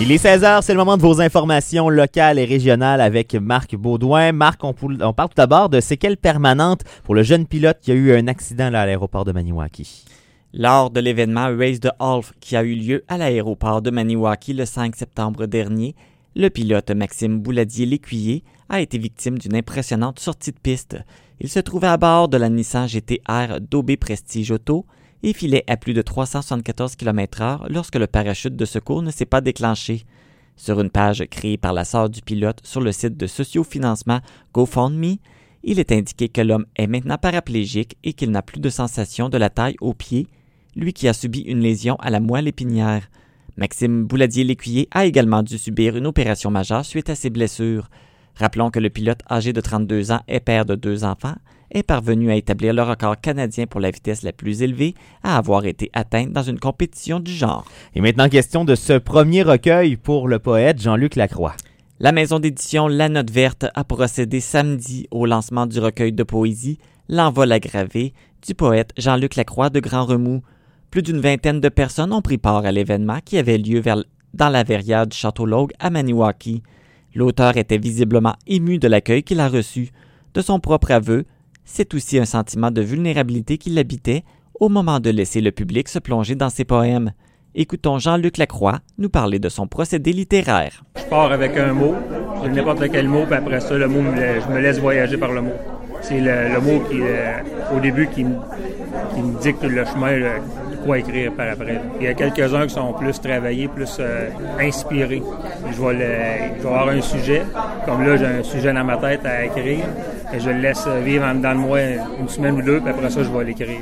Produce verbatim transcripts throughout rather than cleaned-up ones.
Il est seize heures, c'est le moment de vos informations locales et régionales avec Marc Baudouin. Marc, on, pou- on parle tout d'abord de séquelles permanentes pour le jeune pilote qui a eu un accident là, à l'aéroport de Maniwaki. Lors de l'événement Race the Half qui a eu lieu à l'aéroport de Maniwaki le cinq septembre dernier, le pilote Maxime Bouladier-Lécuyer a été victime d'une impressionnante sortie de piste. Il se trouvait à bord de la Nissan G T R d'O B Prestige Auto et filait à plus de trois cent soixante-quatorze kilomètres heure lorsque le parachute de secours ne s'est pas déclenché. Sur une page créée par la sœur du pilote sur le site de sociofinancement GoFundMe, il est indiqué que l'homme est maintenant paraplégique et qu'il n'a plus de sensation de la taille aux pieds, lui qui a subi une lésion à la moelle épinière. Maxime Bouladier-Lécuyer a également dû subir une opération majeure suite à ses blessures. Rappelons que le pilote âgé de trente-deux ans et père de deux enfants est parvenu à établir le record canadien pour la vitesse la plus élevée à avoir été atteinte dans une compétition du genre. Et maintenant, question de ce premier recueil pour le poète Jean-Luc Lacroix. La maison d'édition La Note Verte a procédé samedi au lancement du recueil de poésie L'Envol aggravé du poète Jean-Luc Lacroix de Grand Remous. Plus d'une vingtaine de personnes ont pris part à l'événement qui avait lieu vers, dans la verrière du Château Logue à Maniwaki. L'auteur était visiblement ému de l'accueil qu'il a reçu. De son propre aveu, c'est aussi un sentiment de vulnérabilité qui l'habitait au moment de laisser le public se plonger dans ses poèmes. Écoutons Jean-Luc Lacroix nous parler de son procédé littéraire. Je pars avec un mot, je dis n'importe quel mot, puis après ça, le mot, je me laisse voyager par le mot. C'est le, le mot qui, euh, au début qui, qui me dicte le chemin là, de quoi écrire par après. Il y a quelques-uns qui sont plus travaillés, plus euh, inspirés. Je vais, le, je vais avoir un sujet, comme là j'ai un sujet dans ma tête à écrire, et je le laisse vivre en dedans de moi une semaine ou deux, puis après ça je vais l'écrire.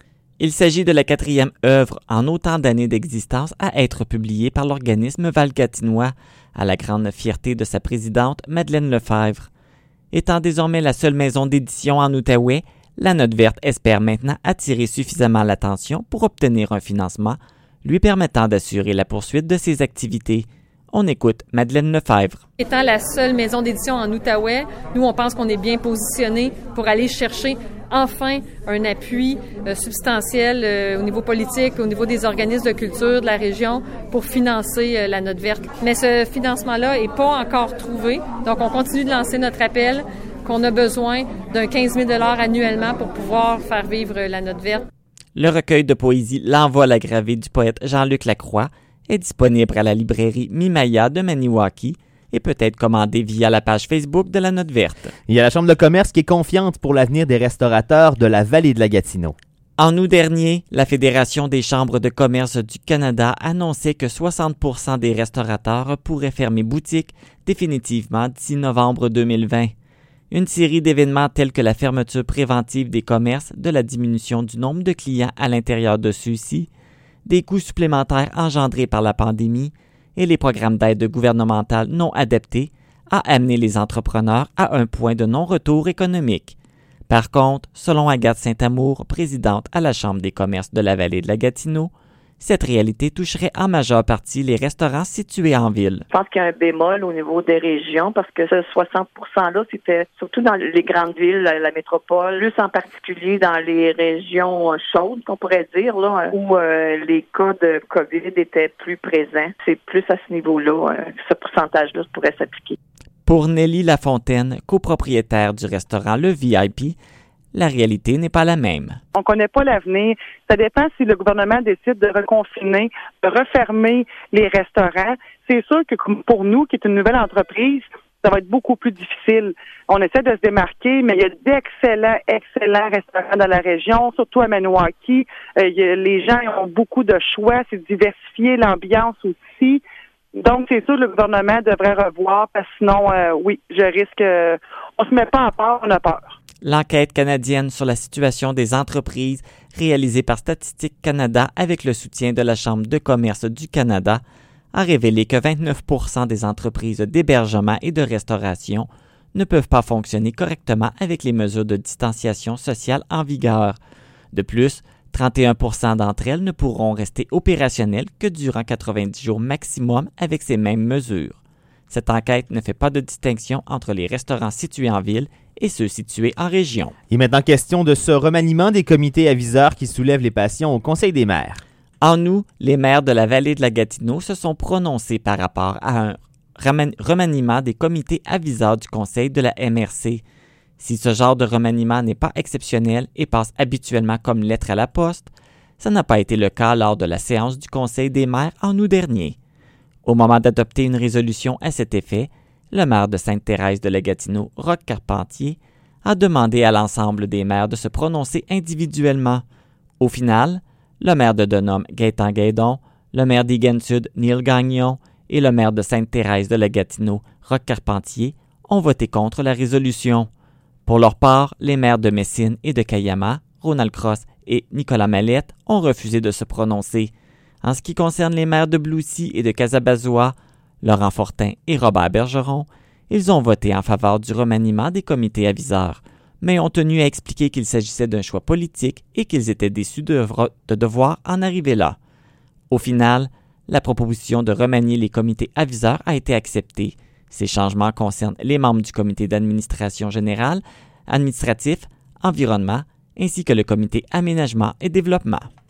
Il s'agit de la quatrième œuvre en autant d'années d'existence à être publiée par l'organisme valgatinois, à la grande fierté de sa présidente Madeleine Lefebvre. Étant désormais la seule maison d'édition en Outaouais, La Note Verte espère maintenant attirer suffisamment l'attention pour obtenir un financement lui permettant d'assurer la poursuite de ses activités. On écoute Madeleine Lefebvre. Étant la seule maison d'édition en Outaouais, nous, on pense qu'on est bien positionné pour aller chercher enfin un appui euh, substantiel euh, au niveau politique, au niveau des organismes de culture de la région pour financer euh, la Note Verte. Mais ce financement-là n'est pas encore trouvé, donc on continue de lancer notre appel qu'on a besoin d'un quinze mille dollars annuellement pour pouvoir faire vivre euh, la Note Verte. Le recueil de poésie L'Envol aggravé du poète Jean-Luc Lacroix est disponible à la librairie Mimaya de Maniwaki et peut être commandé via la page Facebook de La Note Verte. Il y a la Chambre de commerce qui est confiante pour l'avenir des restaurateurs de la vallée de la Gatineau. En août dernier, la Fédération des chambres de commerce du Canada annonçait que soixante pour cent des restaurateurs pourraient fermer boutique définitivement d'ici novembre deux mille vingt. Une série d'événements tels que la fermeture préventive des commerces, de la diminution du nombre de clients à l'intérieur de ceux-ci, des coûts supplémentaires engendrés par la pandémie et les programmes d'aide gouvernementale non adaptés a amené les entrepreneurs à un point de non-retour économique. Par contre, selon Agathe Saint-Amour, présidente à la Chambre des commerces de la vallée de la Gatineau, cette réalité toucherait en majeure partie les restaurants situés en ville. Je pense qu'il y a un bémol au niveau des régions parce que ce soixante pour cent-là, c'était surtout dans les grandes villes, la, la métropole, plus en particulier dans les régions chaudes, qu'on pourrait dire, là, où euh, les cas de COVID étaient plus présents. C'est plus à ce niveau-là euh, que ce pourcentage-là pourrait s'appliquer. Pour Nelly Lafontaine, copropriétaire du restaurant Le V I P, la réalité n'est pas la même. On ne connaît pas l'avenir. Ça dépend si le gouvernement décide de reconfiner, de refermer les restaurants. C'est sûr que pour nous, qui est une nouvelle entreprise, ça va être beaucoup plus difficile. On essaie de se démarquer, mais il y a d'excellents, excellents restaurants dans la région, surtout à Maniwaki. Euh, il y a, les gens ont beaucoup de choix, c'est diversifier l'ambiance aussi. Donc, c'est sûr que le gouvernement devrait revoir, parce que sinon, euh, oui, je risque... Euh, on se met pas en peur, on a peur. L'enquête canadienne sur la situation des entreprises, réalisée par Statistique Canada avec le soutien de la Chambre de commerce du Canada, a révélé que vingt-neuf pour cent des entreprises d'hébergement et de restauration ne peuvent pas fonctionner correctement avec les mesures de distanciation sociale en vigueur. De plus, trente et un pour cent d'entre elles ne pourront rester opérationnelles que durant quatre-vingt-dix jours maximum avec ces mêmes mesures. Cette enquête ne fait pas de distinction entre les restaurants situés en ville et ceux situés en région. Il est maintenant question de ce remaniement des comités aviseurs qui soulève les passions au Conseil des maires. En août, les maires de la vallée de la Gatineau se sont prononcés par rapport à un remaniement des comités aviseurs du conseil de la M R C. Si ce genre de remaniement n'est pas exceptionnel et passe habituellement comme lettre à la poste, ça n'a pas été le cas lors de la séance du conseil des maires en août dernier. Au moment d'adopter une résolution à cet effet, le maire de Sainte-Thérèse de la Gatineau, Roch Carpentier, a demandé à l'ensemble des maires de se prononcer individuellement. Au final, le maire de Denham, Gaétan Gaidon, le maire d'Egan-Sud, Neil Gagnon, et le maire de Sainte-Thérèse de la Gatineau, Roch Carpentier, ont voté contre la résolution. Pour leur part, les maires de Messine et de Cayama, Ronald Cross et Nicolas Mallette, ont refusé de se prononcer. En ce qui concerne les maires de Bloussy et de Casabazois, Laurent Fortin et Robert Bergeron, ils ont voté en faveur du remaniement des comités aviseurs, mais ont tenu à expliquer qu'il s'agissait d'un choix politique et qu'ils étaient déçus de, de devoir en arriver là. Au final, la proposition de remanier les comités aviseurs a été acceptée. Ces changements concernent les membres du comité d'administration générale, administratif, environnement, ainsi que le comité aménagement et développement.